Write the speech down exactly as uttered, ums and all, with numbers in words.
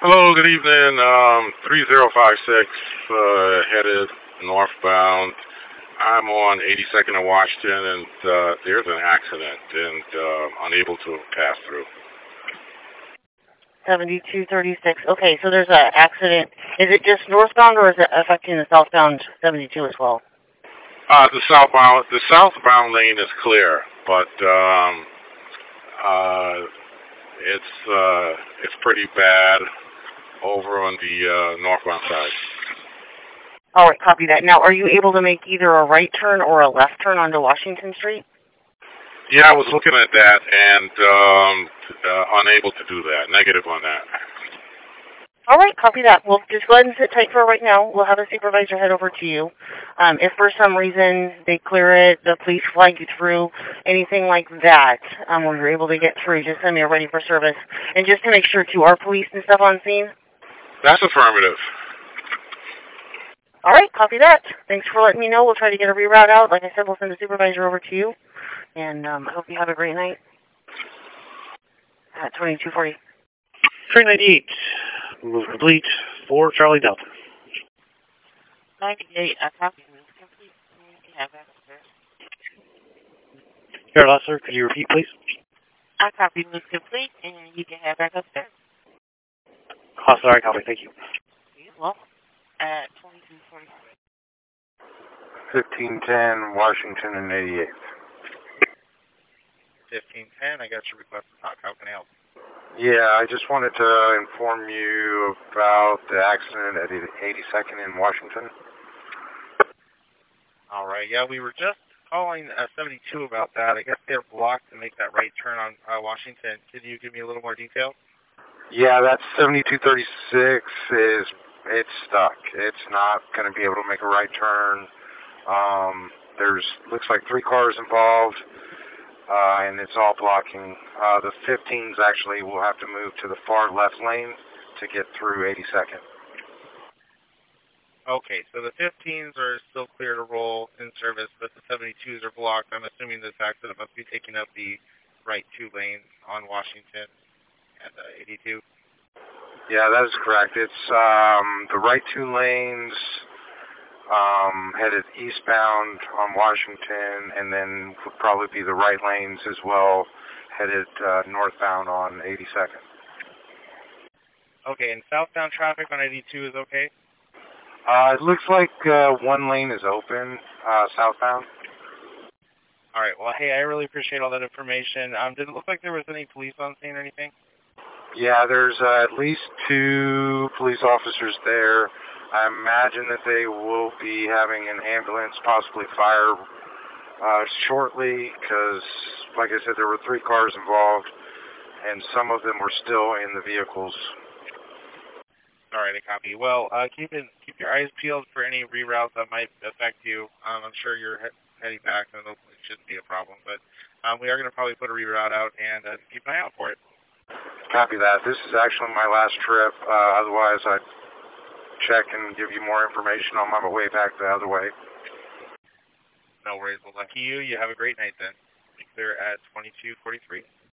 Hello, good evening. Um, three zero five six uh, headed northbound. I'm on eighty-second and Washington, and uh, there's an accident, and uh, unable to pass through. seventy-two thirty-six. Okay, so there's an accident. Is it just northbound, or is it affecting the southbound seventy-two as well? Uh, the southbound, the southbound lane is clear, but um, uh, it's uh, it's pretty bad over on the uh, northbound side. All right, copy that. Now, are you able to make either a right turn or a left turn onto Washington Street? Yeah, I was looking at that and um, uh, unable to do that. Negative on that. All right, copy that. Well, just go ahead and sit tight for right now. We'll have a supervisor head over to you. Um, if for some reason they clear it, the police flag you through, anything like that, um, when you're able to get through, just send me a ready for service. And just to make sure, too, are police and stuff on scene? That's affirmative. All right, copy that. Thanks for letting me know. We'll try to get a reroute out. Like I said, we'll send a supervisor over to you. And um, I hope you have a great night. At twenty-two forty. Train ninety-eight. Move complete for Charlie Delta. ninety-eight, I copy. Move complete. You have that upstairs. Here, last sir, could you repeat, please? I copy. Move complete, and you can have back upstairs. Oh, sorry, copy. Thank you. You're welcome. At twenty-two forty-three. fifteen ten, Washington and eighty-eighth. fifteen ten, I got your request to talk. How can I help? Yeah, I just wanted to inform you about the accident at eighty-second in Washington. All right, yeah, we were just calling uh, seventy-two about that. I guess they're blocked to make that right turn on uh, Washington. Can you give me a little more detail? Yeah, that seventy-two thirty-six is, it's stuck. It's not going to be able to make a right turn. Um, there's, looks like three cars involved. Uh, and it's all blocking. Uh, the fifteens actually will have to move to the far left lane to get through eighty-second. Okay, so the fifteens are still clear to roll in service, but the seventy-twos are blocked. I'm assuming this accident must be taking up the right two lanes on Washington and uh, eighty-two. Yeah, that is correct. It's um, the right two lanes um, headed eastbound on Washington, and then would probably be the right lanes as well, headed uh, northbound on eighty-second. Okay, and southbound traffic on eighty-two is okay? Uh, it looks like uh, one lane is open, uh, southbound. All right, well, hey, I really appreciate all that information. Um, did it look like there was any police on scene or anything? Yeah, there's uh, at least two police officers there. I imagine that they will be having an ambulance, possibly fire, uh, shortly, because, like I said, there were three cars involved, and some of them were still in the vehicles. All right, I copy. Well, uh, keep it, keep your eyes peeled for any reroutes that might affect you. Um, I'm sure you're he heading back, and it shouldn't be a problem, but um, we are going to probably put a reroute out, and uh, keep an eye out for it. Copy that. This is actually my last trip. Uh, otherwise, I'd check and give you more information on my way back the other way. No worries. Well, lucky you. You have a great night then. Be clear at twenty-two forty-three.